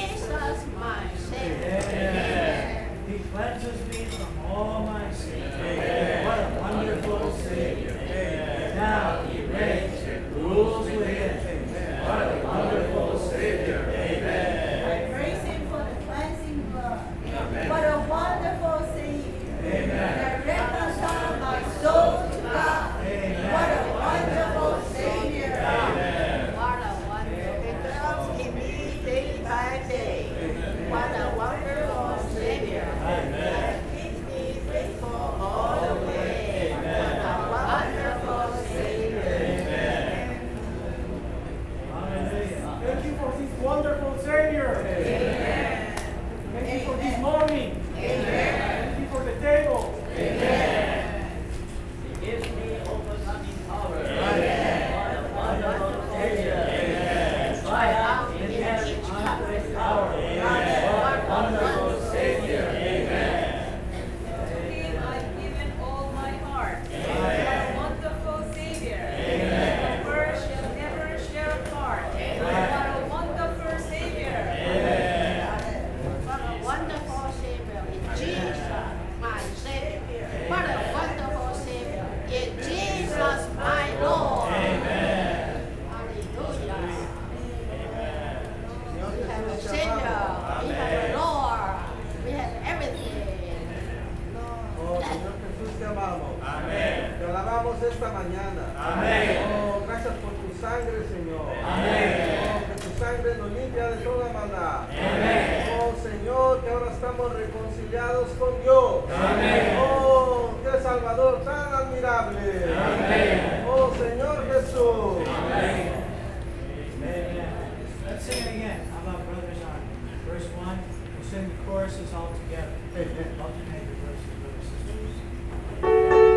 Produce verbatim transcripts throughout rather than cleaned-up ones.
Jesus, my Savior. Amen. He cleanses me from all my sins. Amen. What a wonderful Savior. Amen. Now He reigns and rules within. Amen. What a wonderful Savior. Amen. I praise Him for the cleansing blood. Amen. What a wonderful Savior. Amen. That reconciled my soul to God. Amen. What a wonderful Savior. Amen. What a wonderful Savior. In me day by day. Amen. What a wonderful Savior. Amen. That keeps me faithful all the way. Amen. What a wonderful Savior. Amen. Hallelujah. Thank you for this wonderful Savior. Amen. Thank you for this morning. Amen. Thank you for the table. Amen. He gives me overcoming power. Amen. What a wonderful Savior. Amen. Triumph in heaven under His power. Amen. What a wonderful Savior. Amen. To Him I've given all my heart. Amen. What a wonderful Savior. Amen. The world shall never share apart. What a wonderful Savior. Amen. What a wonderful Savior in Jesus, my Savior. What a wonderful Savior in Jesus, my Lord. Amen. Hallelujah. We have a Savior. We have a Lord. We have everything. Oh, Señor Jesús, te amamos. Amén. Te alabamos esta mañana. Amén. Oh, gracias por tu sangre, Señor. Amén. Oh, que tu sangre nos limpia de toda maldad. Amén. Oh, Señor, que ahora estamos reconciliados con Dios. Amén. Oh, qué Salvador tan admirable. Amén. Oh, Señor Jesús. Amen. Amen. Let's sing it again. How about Brothers Army? Verse one, we'll sing the choruses all together. Alternate the verses, brothers and sisters.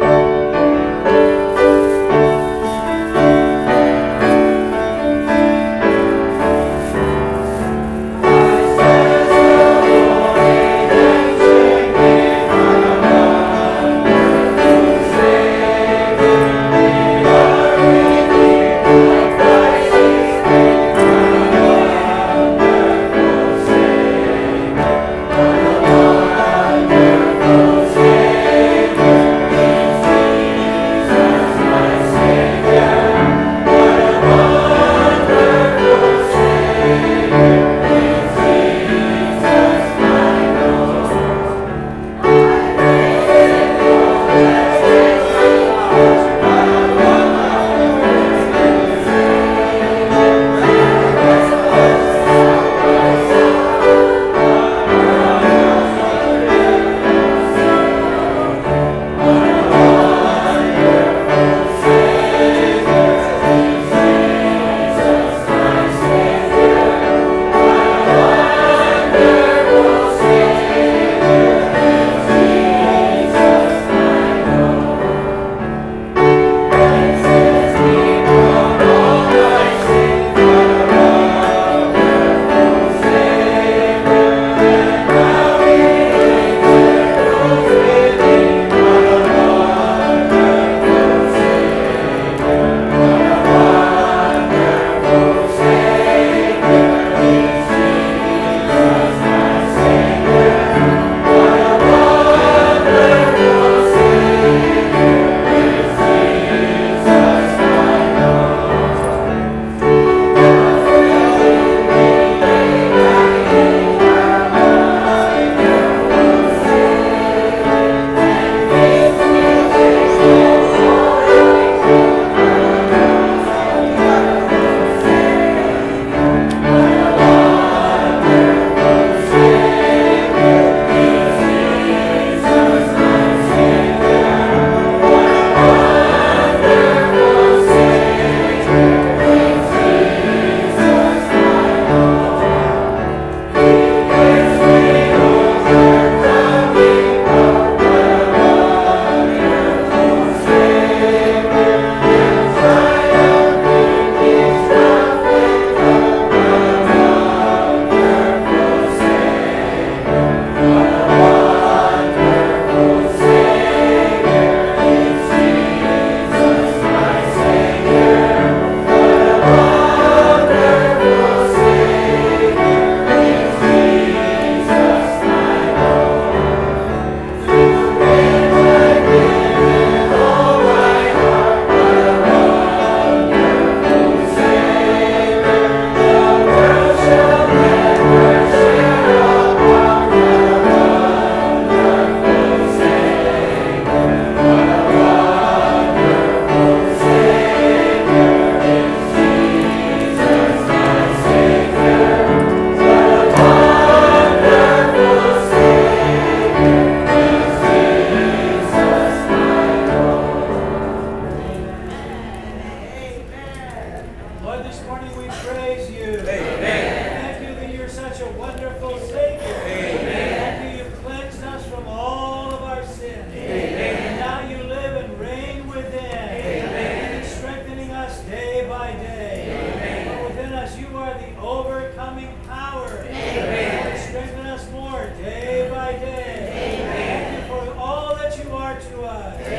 Savior. wonderful Savior. Thank you, you cleansed us from all of our sins. And now you live and reign within. And strengthening us day by day. For within us you are the overcoming power. And strengthen us more day by day. Thank you for all that you are to us. To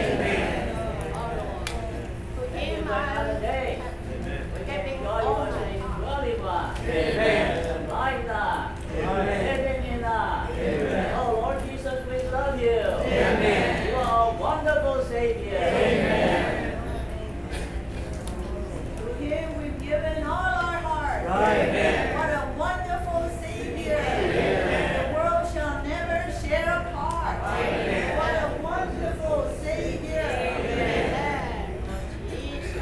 him Another I day. am giving God, you all are my saying, heart. Amen. Amen. Oh Lord Jesus, we love you. Amen. You are a wonderful Savior. Amen. To him we've given all our hearts. Right. What a wonderful Savior. The world shall never share apart. What a wonderful Savior. Amen. Jesus.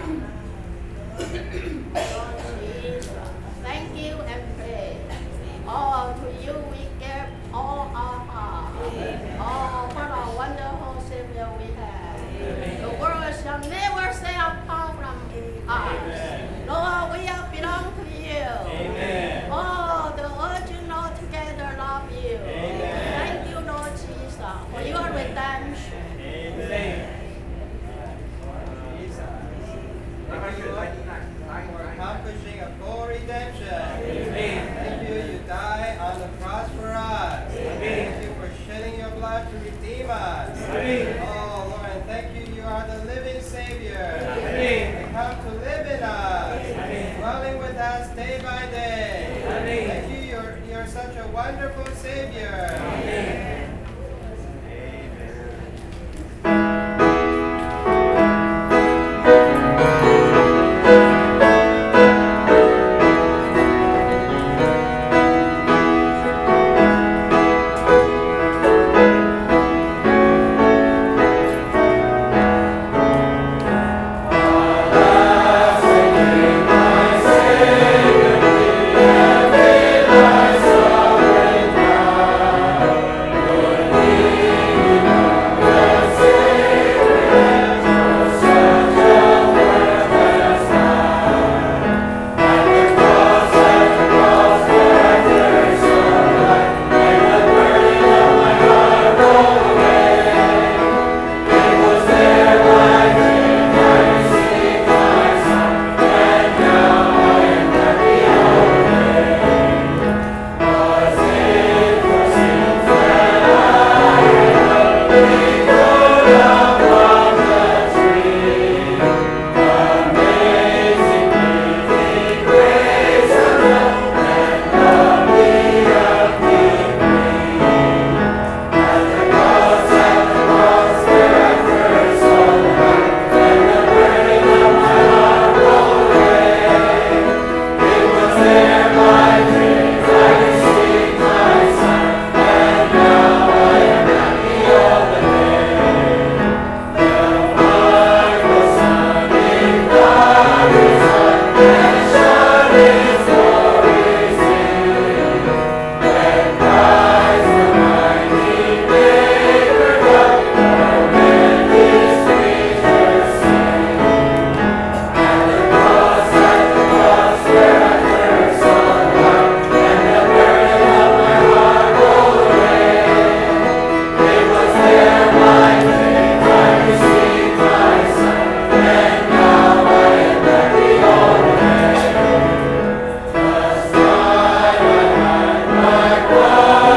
Lord Jesus. Thank you and praise. Oh, to you we give all our heart. Oh, what a wonderful Savior we have. The world shall never stay apart from us. Lord, we are belong to you. Amen. Oh, the original together love you. Thank you, Lord Jesus, for your redemption. Amen. Thank you, Lord, for accomplishing a full redemption. Thank you, you died on the cross for us. Thank you for shedding your blood to redeem us. Oh, Lord, and thank you, you are the living Savior. You come to live in us, dwelling with us day by day. Thank you, you're, you're such a wonderful Savior. Bye.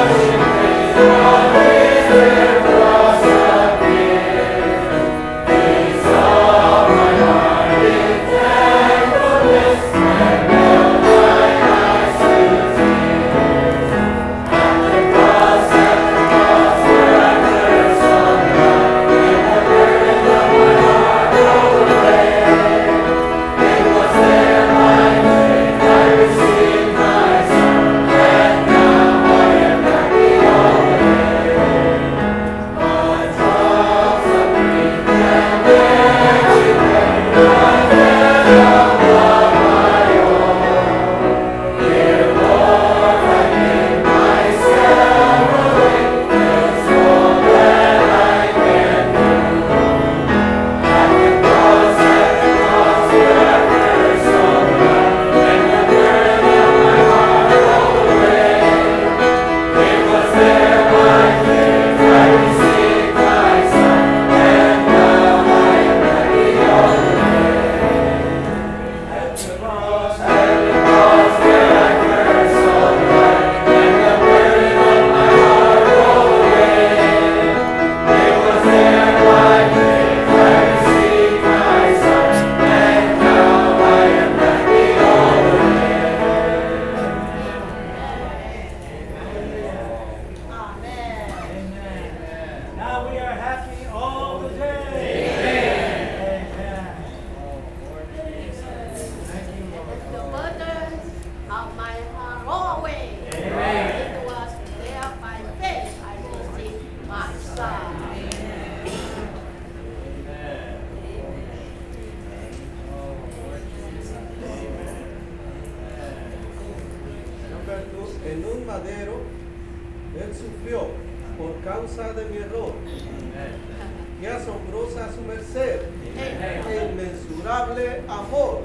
madero, Él sufrió por causa de mi error. Qué asombrosa su merced, e inmensurable amor.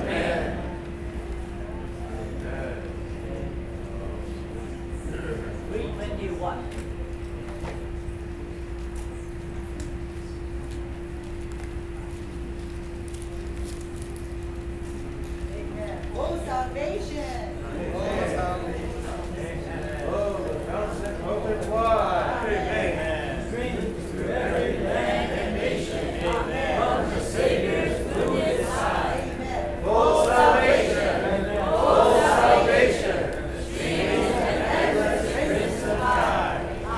three twenty-one. Oh, salvation. Oh, the mountain open wide. Streams through every land and nation. From the Savior's goodness side. Amen. Oh, salvation. Oh, salvation. Amen. Prince of God.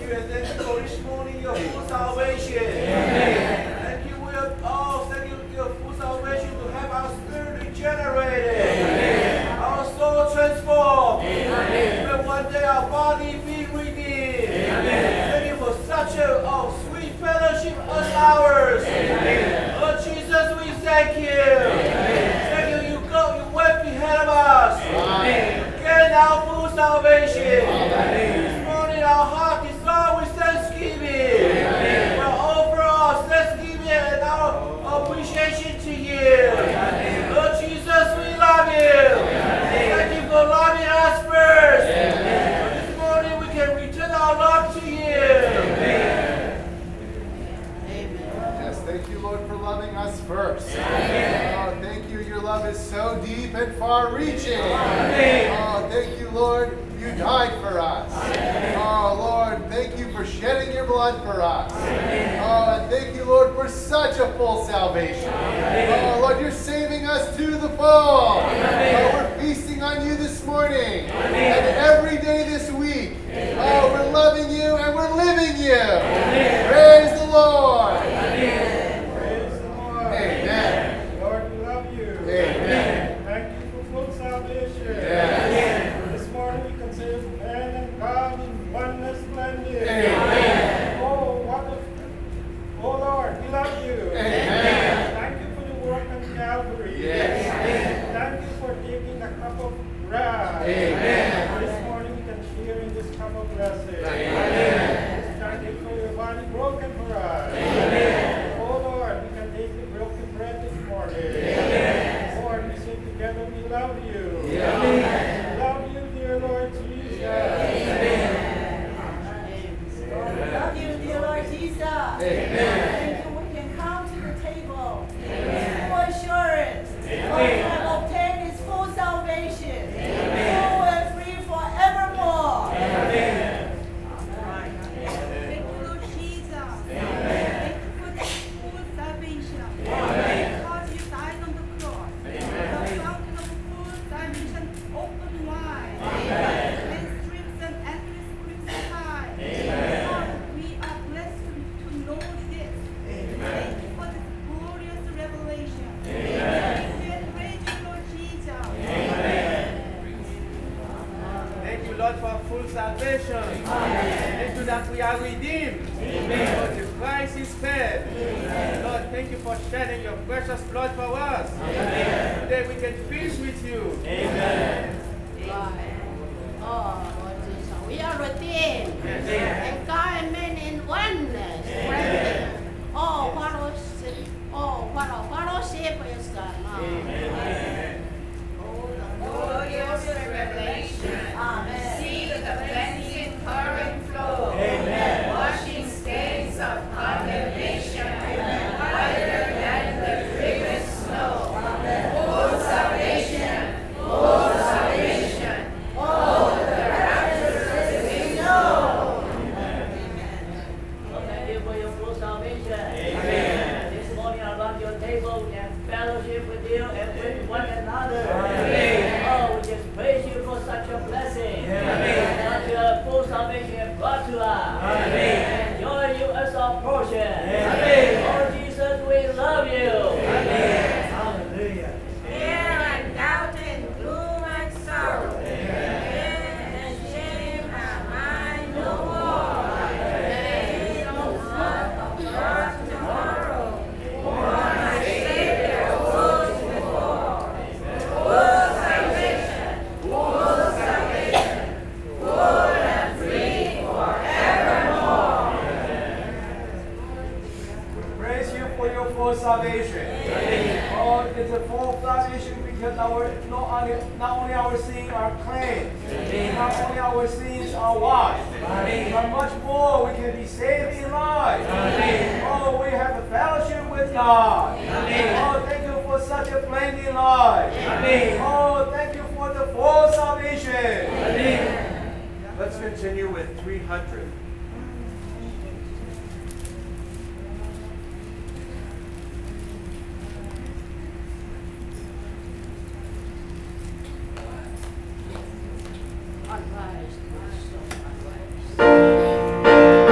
you and thank you for this morning, your full salvation. Thank you, we have, oh, thank you for your full salvation to have our spirit regenerated. Our soul transformed. Even one day our body be redeemed. Thank you for such a oh, sweet fellowship as ours. Lord Jesus, we thank you. Thank you, you go, you went ahead of us. Get our full salvation. This morning our heart is filled with thanksgiving. We'll offer our thanksgiving and our appreciation to you. Lord Jesus, we love you. Thank you for loving us first. This morning we can return our love to you. Yes, thank you, Lord, for loving us first. Oh, thank you. Your love is so deep and far-reaching. Oh, thank you, Lord. You died for us. Oh, Lord, thank you for shedding your blood for us. Oh, and thank you, Lord, for such a full salvation. Oh, Lord, you're saving us to the full. Oh, we're feasting on you this morning and every day this week. Oh, we're loving you and we're living you. Praise the Lord. Praise the Lord. Amen. Lord, we love you. Amen. Thank you for full salvation. Yes. This morning we can say man and God in oneness splendid. Amen. Oh, what a, oh Lord, we love you. Amen. Thank you for the work on Calvary. Yes. Thank you for taking a cup of wrath. Amen. This morning we can share in this cup of blessing. Amen. Thank you for your body broken for us. Amen. Oh Lord, we can take the broken bread this morning. Amen. Lord, we sing together, we love you. Amen. We love you, dear Lord Jesus. Amen. We love you, dear Lord Jesus. Amen. Thank you, we can come to the table. Full assurance. Lord, we have obtained his full salvation. Full and free forevermore. Amen. Thank you, Lord Jesus. Thank you for the full salvation. Because you died on the cross. The fountain of full salvation opened wide. And streams and endless crucified. Lord, we are blessed to, to know this. Thank you for this glorious revelation. Thank you and praise you, Lord Jesus. Thank you, Lord, for full salvation. Thank you that we are redeemed. Lord, the price is paid. Lord, thank you for shedding your precious blood for us. Today we can feast with you. Oh, Lord Jesus, we are redeemed. And God and man in oneness. Brethren. Oh, what a, oh, what a fellowship is that now. Glorious revelation. Amen. See the cleansing current flow. Amen. Washing stains of condemnation. Whiter than the driven snow. Full salvation. Full salvation. Oh, the rapturous we know. Lord, thank you for your full salvation. Amen. This morning around your table and fellowship with you and with one another. Amen. Oh, we just praise you for such a blessing. Amen. Such a full salvation brought to us. Amen. Enjoy you as our portion. Amen. Lord Jesus, we love you. Amen. Hallelujah. Fear and doubt and gloom and sorrow. Pain and shame are mine no more. There is no thought of lost tomorrow. For my Savior goes before. Full salvation, full salvation, full and free forevermore. Praise you for your full salvation. Oh, it's a full salvation because our not only, not only our sins are cleansed, not only our sins are washed, but much more we can be saved in life. Oh, we have a fellowship with God. Oh, thank you for such a blended life. Oh, thank you for the full salvation. Let's continue with three hundred. Unwise, my soul, unwise.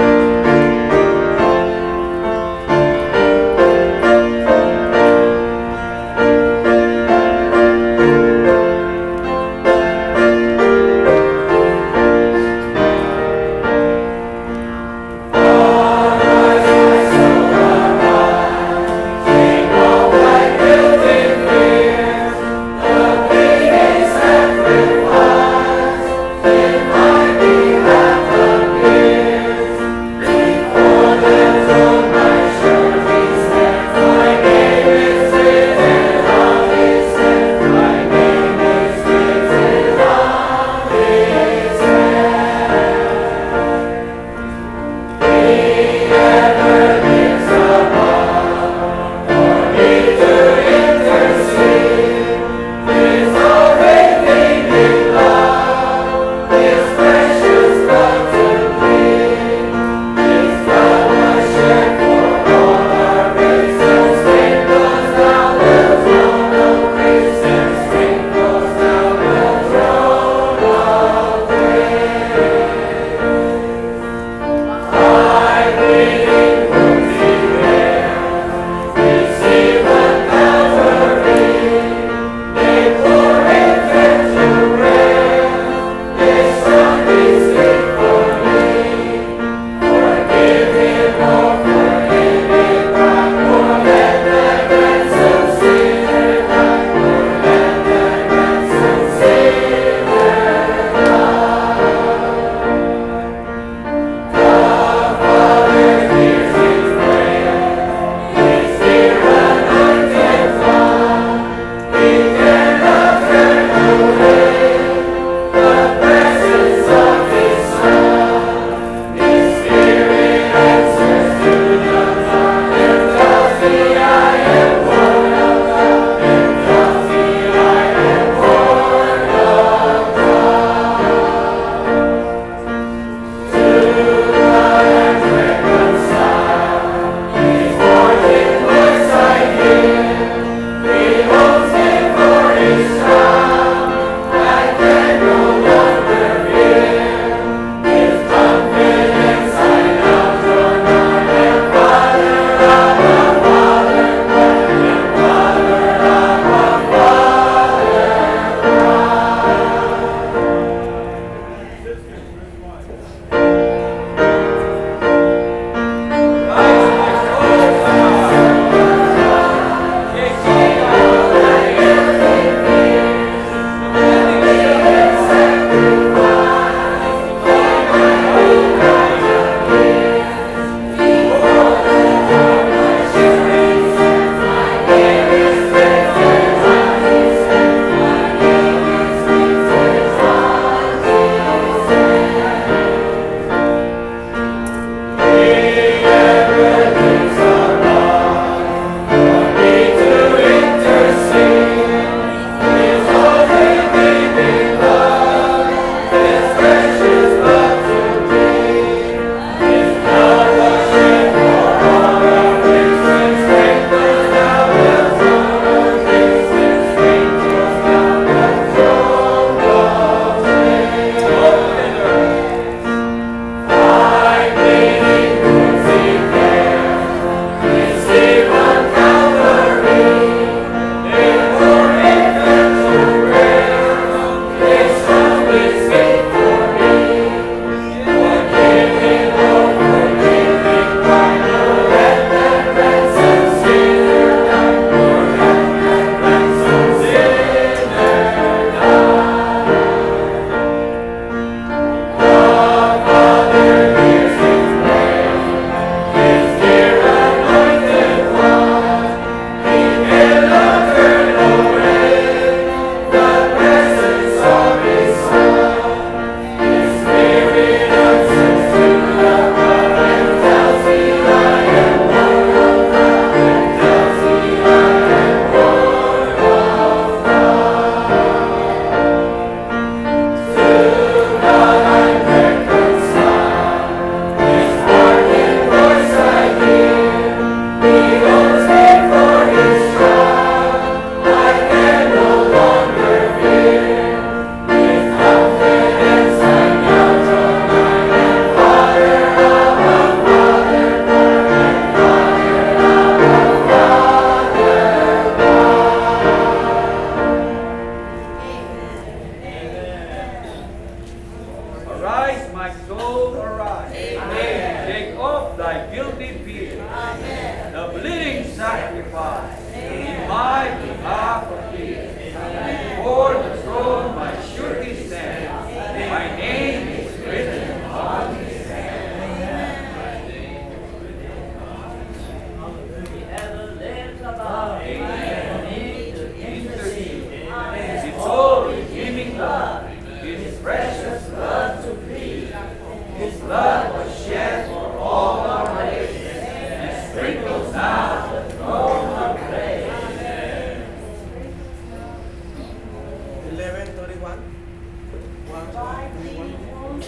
soul arise. Take off thy guilty fear. The bleeding sacrifice in my behalf appears. Before the throne my surety stands. My name is written on his hand. Ever lives above. Beneath the intercede. His soul redeeming love, His precious blood to plead. His blood was shed for all our race, and sprinkles now the throne of grace. eleven thirty-one. By these wounds,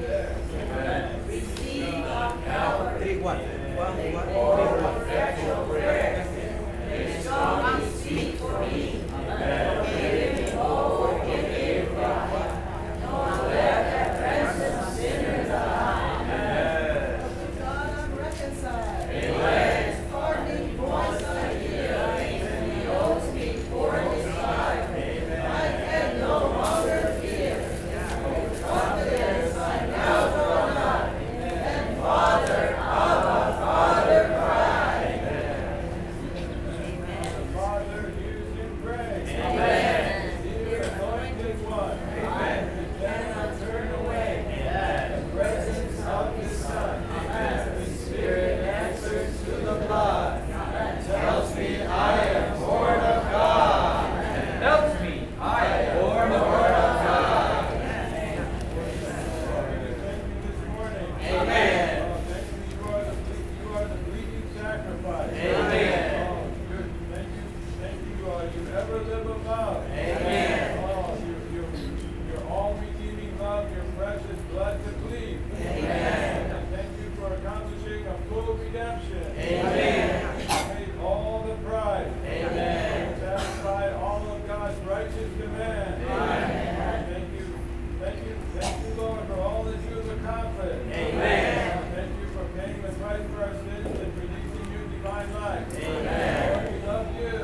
receive our power. Three one. One one three one. Effectual prayer. His song is sweet for me. Forgive me, oh, forgive me, cry. Don't let that ransom sinners alive. To God I'm reconciled. His pardoning voice I hear. He owes me for his life. I can no longer fear. With confidence I now draw nigh. And Father, Abba, Father, cry. Father, use in grace. Amen. Dear anointed one. Amen. We cannot turn away. The presence of the Son. The Spirit answers to the blood. Tells me I am born of God. Helps me, I am born of God. Thank you this morning. Amen. Oh, thank you. You are the ble- you are the bleeding sacrifice. Amen. Oh, good. Thank you. Thank you. Uh, you ever live above. Amen. Oh, your your your all redeeming love, your precious blood to bleed. Amen. And thank you for accomplishing a full redemption. Amen. You paid all the price. Amen. You satisfied all of God's righteous demands. Amen. Thank you. Thank you. Thank you, Lord, for all that you have accomplished. Amen. Thank you for paying the price for our sins and releasing you divine life. Amen. Lord, we love you.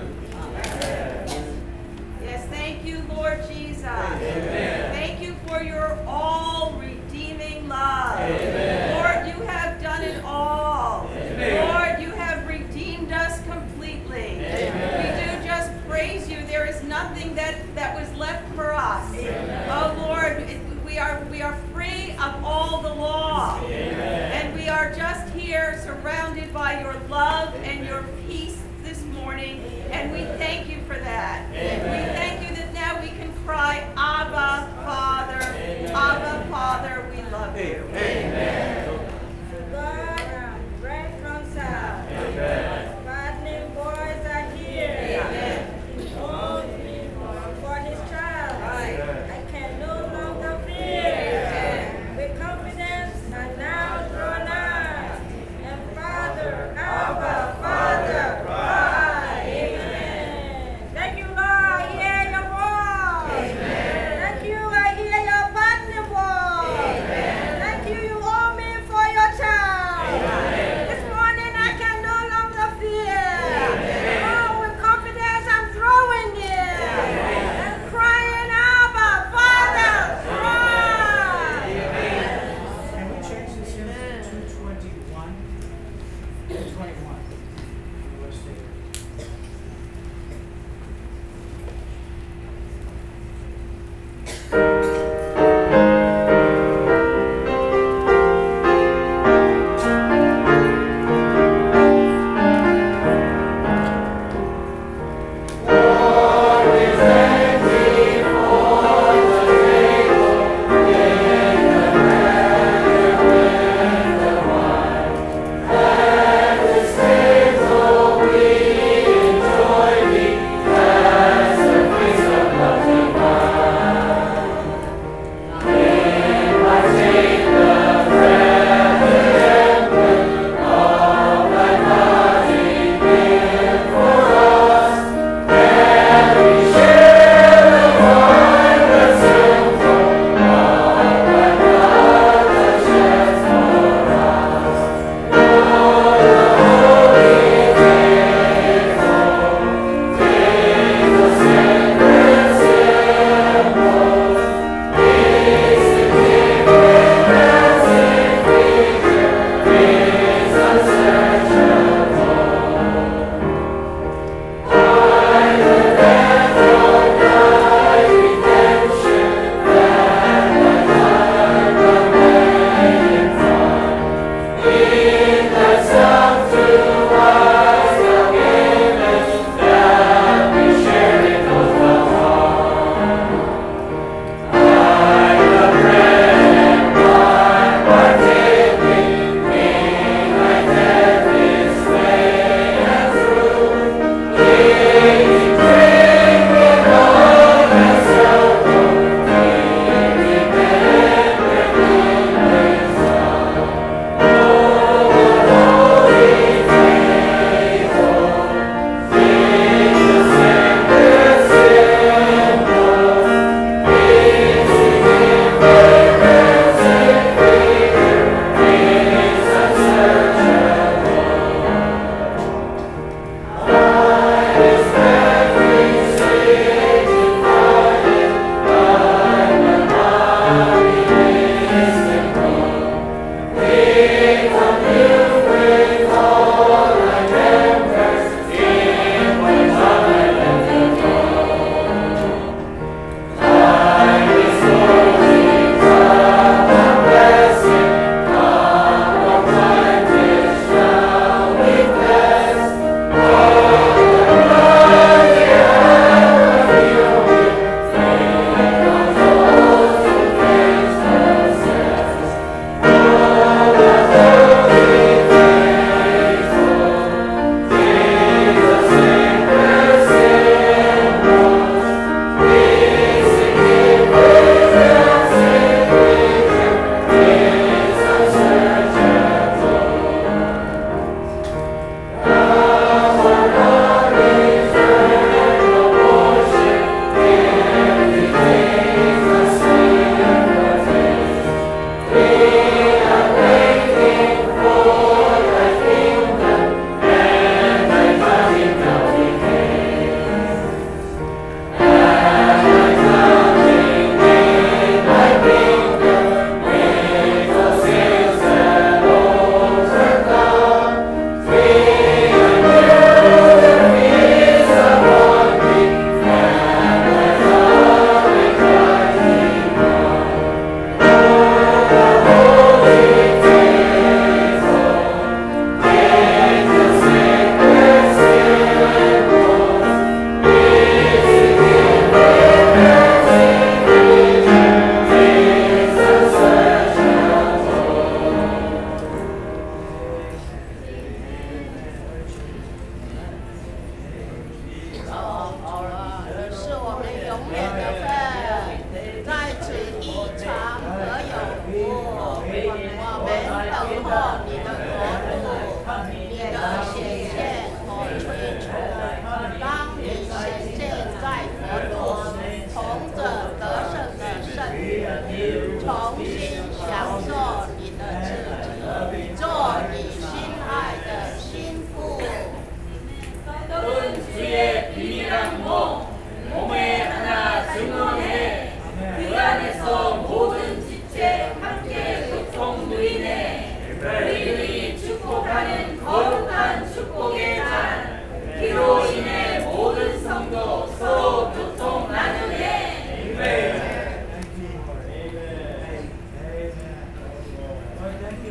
Yes, thank you, Lord Jesus. Amen. Thank you for your all redeeming love. Amen. Lord, you have done it all. Amen. Lord, you have redeemed us completely. Amen. We do just praise you. There is nothing that, that was left for us. Oh Lord, it- we are we are free of all the law. And we are just here surrounded by your love and your peace this morning. And we thank you for that. We thank you that now we can cry, Abba, Father, Abba, Father, we love you. God, reconcile. Fattening boys are here. Oh, for this child, I can no longer fear. With confidence, I now draw nigh. And Father, Abba, Father, cry. Amen. Thank you, Lord. I hear your voice. Thank you. I hear your partner voice. Thank you. You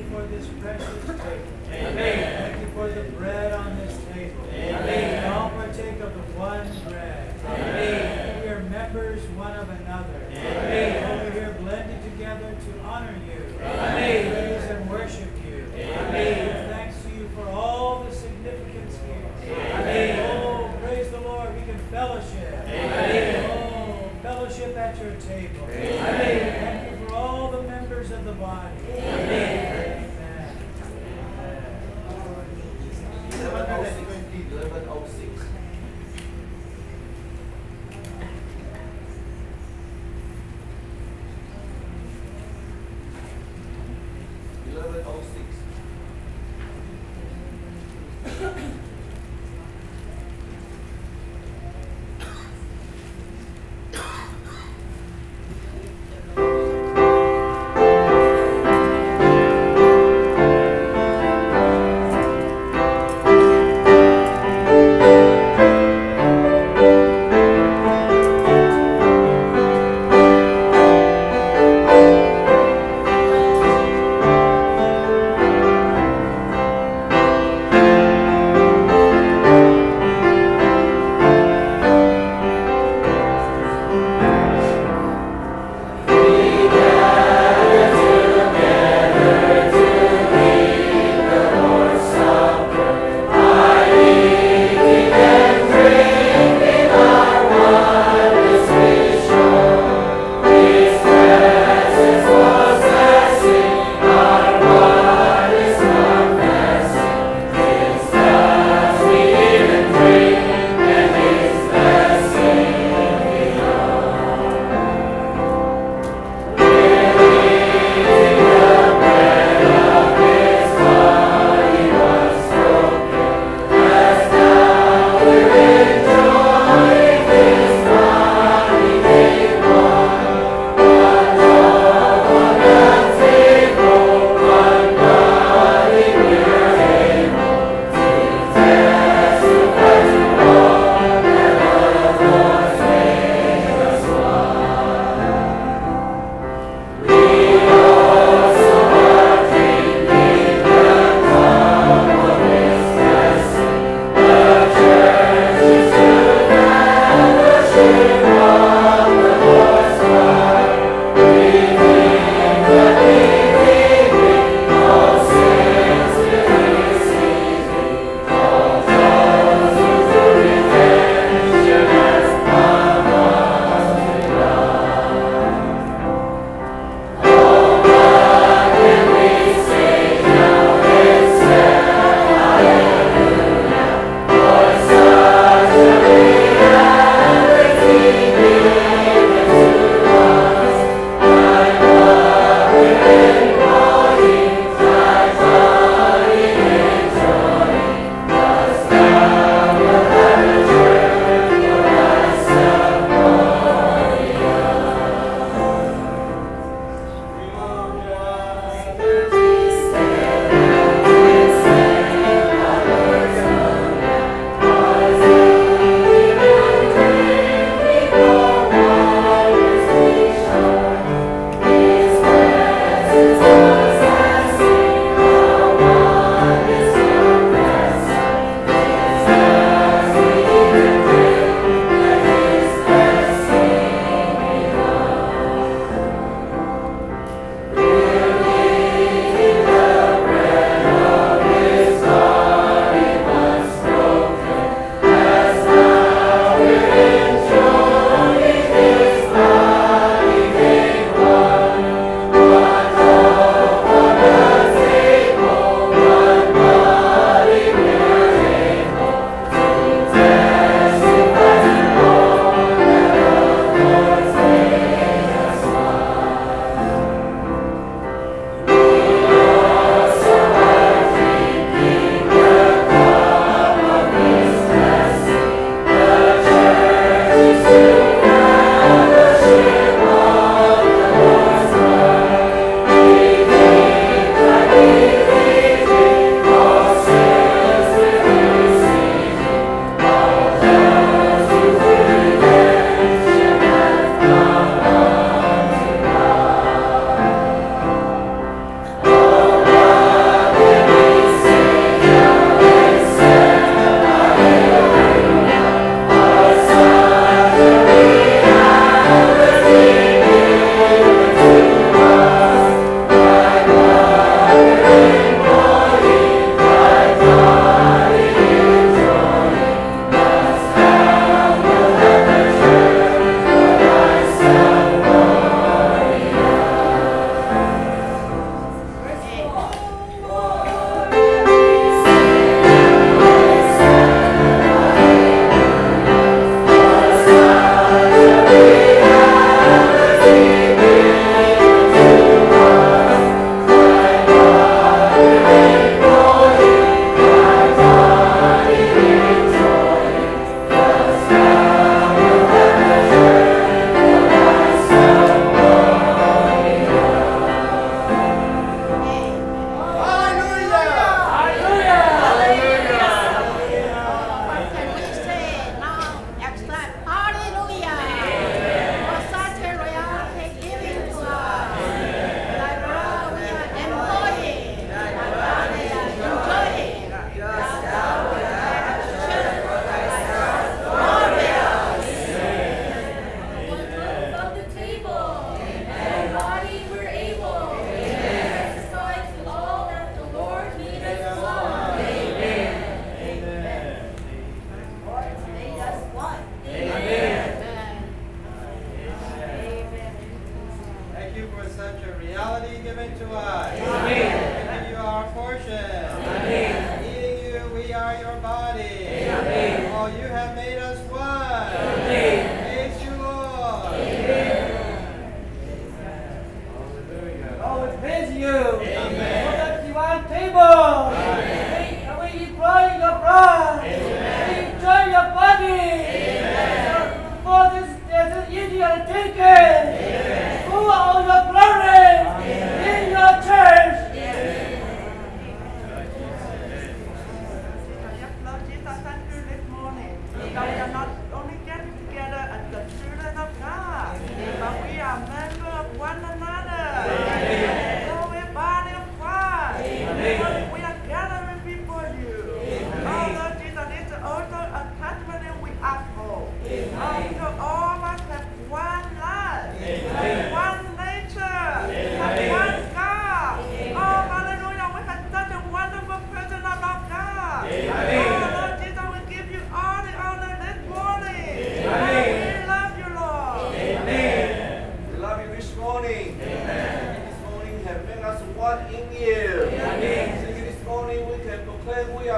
for this precious table. Thank you for the bread on this table. We all partake of the one bread. We are members one of another. Over here blended together to honor you. Praise and worship you. Give thanks to you for all the significance here. Oh, praise the Lord. We can fellowship. Oh, fellowship at your table. Thank you for all the members of the body. Amen. eleven oh six. eleven oh six. eleven oh six. Thank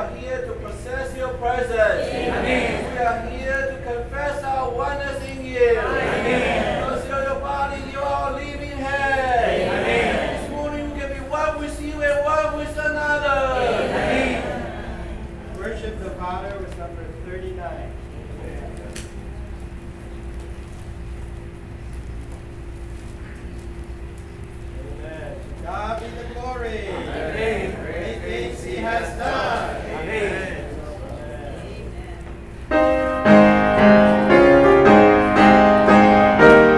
are here to possess your presence. We are here to confess our oneness in you. Because you're your body, you are living head. This morning we can be one with you and one with another. Worship the Father was number thirty-nine. Amen. To God be the glory. Amen. Great things He has done. Amen. Amen.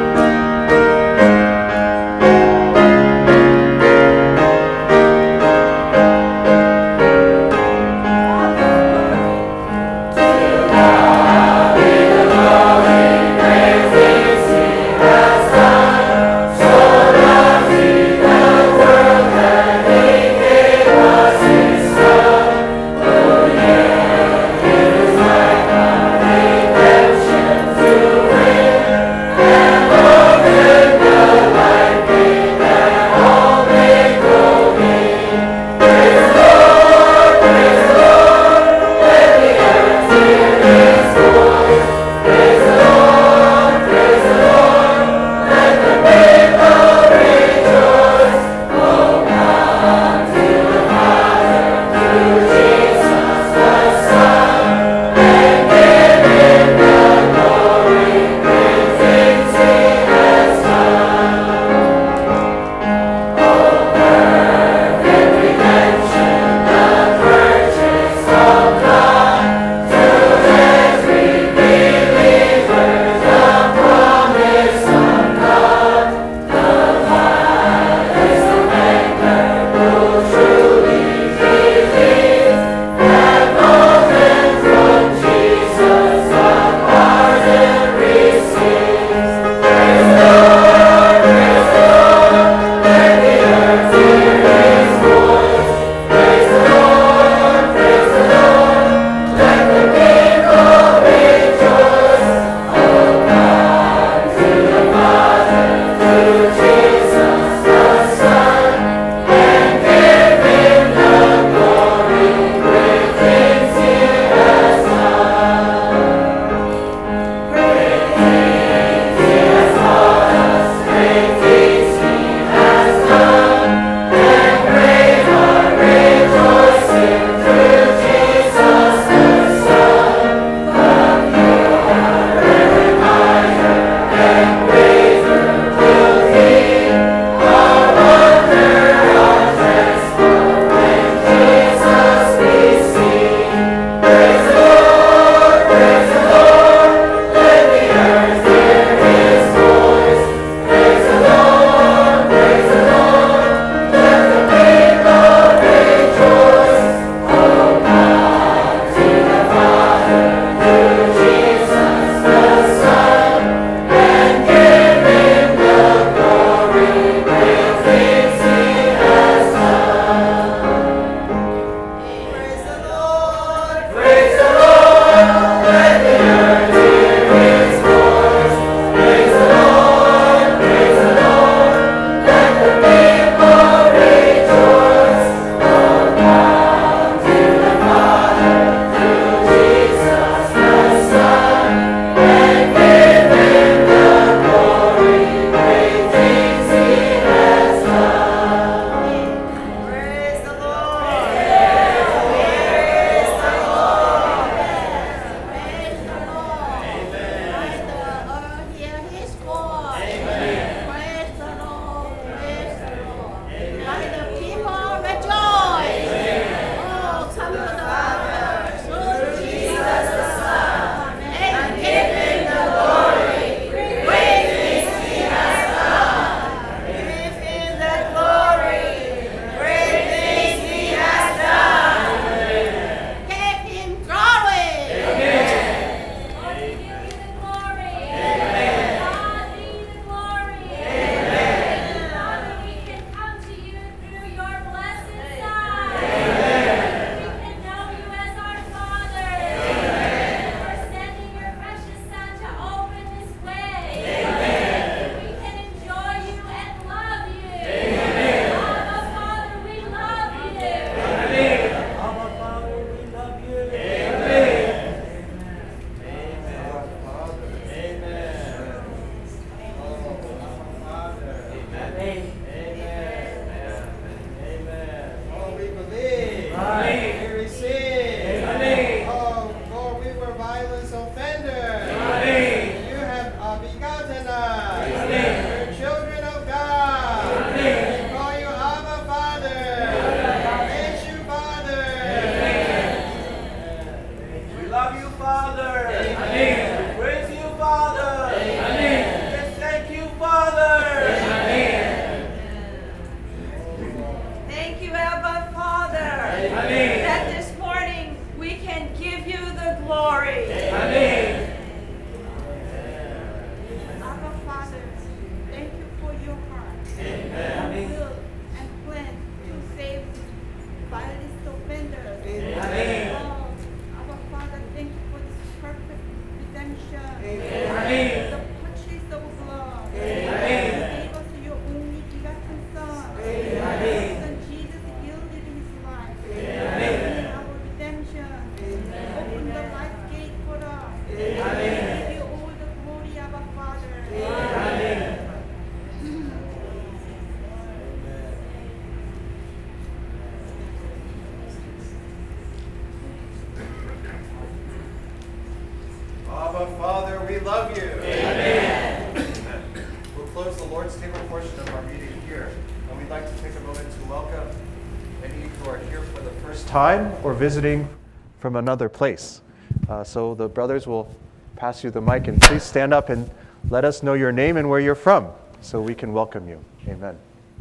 Abba, Father, we love you. Amen. We'll close the Lord's table portion of our meeting here, and we'd like to take a moment to welcome any who are here for the first time or visiting from another place. Uh, so the brothers will pass you the mic, and please stand up and let us know your name and where you're from so we can welcome you. Amen.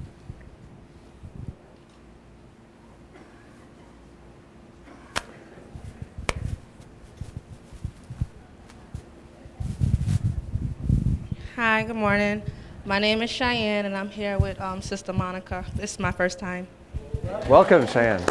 Hi, good morning. My name is Cheyenne, and I'm here with um, Sister Monica. This is my first time. Welcome, Cheyenne.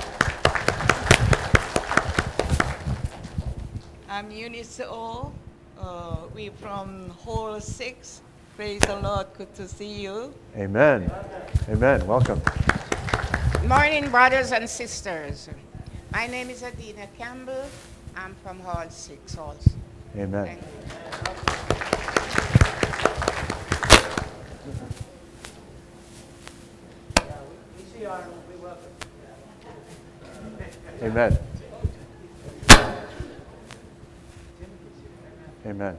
I'm Eunice O. Uh, we from Hall six. Praise the Lord. Good to see you. Amen. Amen. Welcome. Morning, brothers and sisters. My name is Adina Campbell. I'm from Hall six also. Amen. Amen. Amen.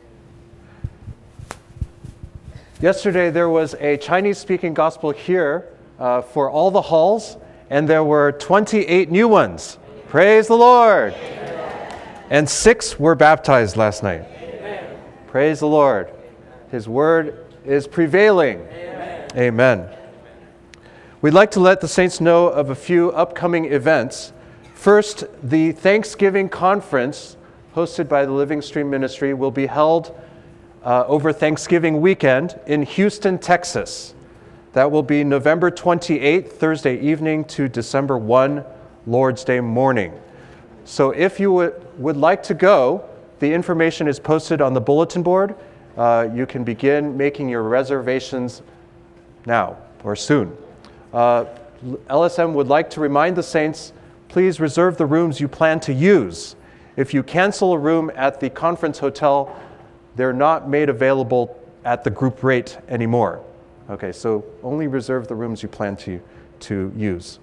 Yesterday there was a Chinese-speaking gospel here uh, for all the halls, and there were twenty-eight new ones. Praise the Lord. Amen. And six were baptized last night. Amen. Praise the Lord. His word is prevailing. Amen. Amen. We'd like to let the saints know of a few upcoming events. First, the Thanksgiving conference hosted by the Living Stream Ministry will be held uh, over Thanksgiving weekend in Houston, Texas. That will be November twenty-eighth, Thursday evening, to December first, Lord's Day morning. So if you would, would like to go, the information is posted on the bulletin board. Uh, you can begin making your reservations now or soon. Uh, L S M would like to remind the saints, please reserve the rooms you plan to use. If you cancel a room at the conference hotel, they're not made available at the group rate anymore. Okay, so only reserve the rooms you plan to, to use.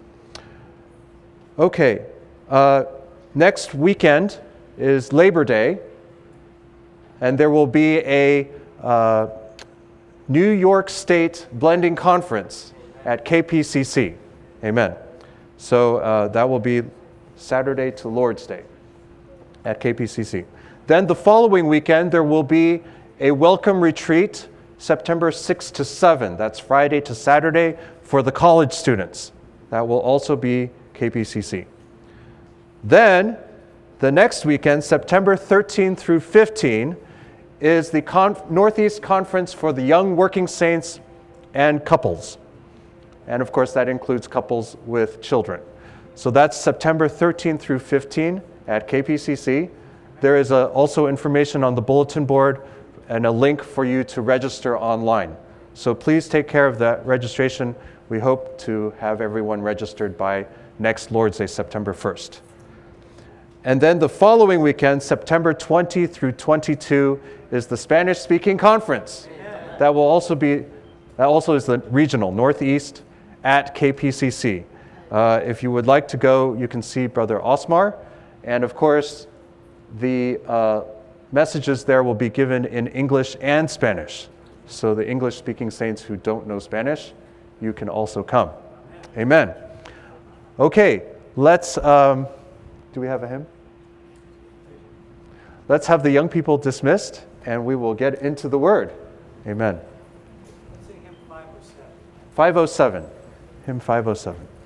Okay, uh, next weekend is Labor Day, and there will be a uh, New York State Blending Conference at K P C C. Amen. So uh, that will be Saturday to Lord's Day at K P C C. Then the following weekend, there will be a welcome retreat, September sixth to seventh. That's Friday to Saturday for the college students. That will also be K P C C. Then the next weekend, September thirteenth through fifteenth, is the Con- Northeast Conference for the Young Working Saints and couples. And of course, that includes couples with children. So that's September thirteenth through fifteenth at K P C C. There is a, also information on the bulletin board and a link for you to register online. So please take care of that registration. We hope to have everyone registered by next Lord's Day, September first. And then the following weekend, September twentieth through twenty-second, is the Spanish-speaking conference. Yeah. That will also be, that also is the regional, Northeast, at K P C C. Uh, if you would like to go, you can see Brother Osmar. And of course, the uh, messages there will be given in English and Spanish. So the English-speaking saints who don't know Spanish, you can also come. Amen. Okay, let's, um, do we have a hymn? Let's have the young people dismissed, and we will get into the Word. Amen. Let's sing hymn five oh seven. five oh seven. Hymn five oh seven.